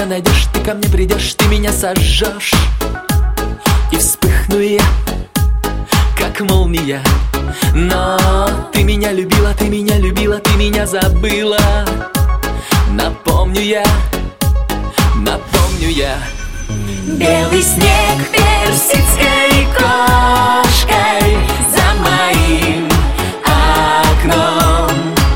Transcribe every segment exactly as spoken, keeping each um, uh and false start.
найдешь, ты ко мне придешь, ты меня сожжешь. И вспыхну я, как молния. Но ты меня любила, ты меня любила, ты меня забыла. Напомню я, напомню я. Белый снег персидской кошкой за моим окном.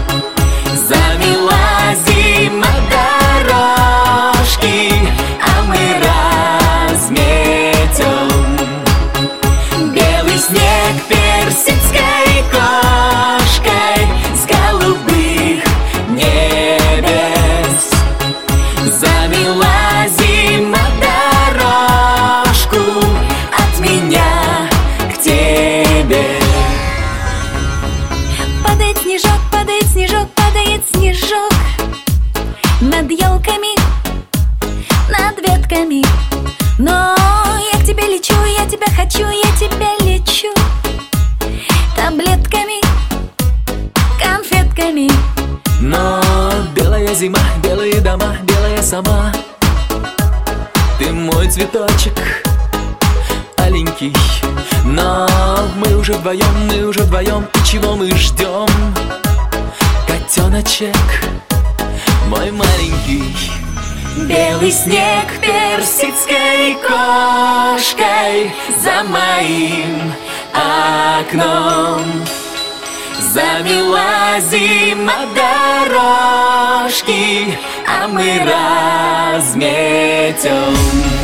Замела зима дорожки, а мы разметем. Белый снег персидской кошкой с голубых небес. Замела зима дорожку от меня к тебе. Падает снежок, падает снежок, падает снежок над елками, над ветками. Но я к тебе лечу, я тебя хочу, я тебя лечу таблетками, конфетками. Но белая зима, белые дома, белая сама. Ты мой цветочек аленький. Но мы уже вдвоем, мы уже вдвоем. И чего мы ждем? Котеночек мой маленький. Белый снег персидской кошкой за моим окном. Замела зима дорожки, а мы разметем.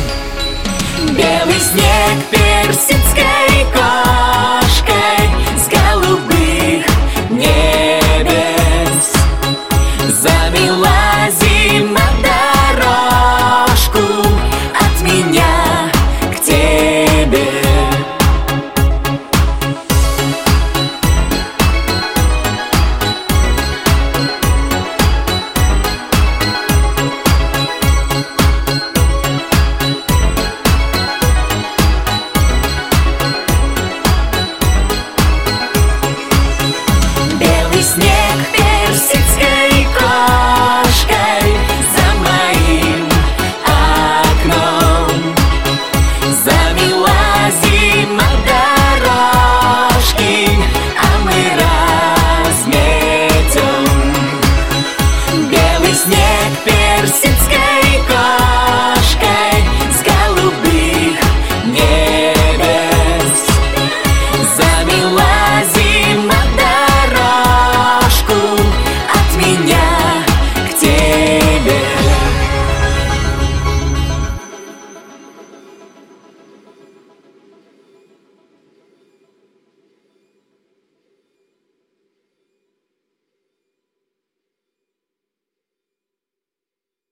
Белый снег персидской кошкой с голубых небес.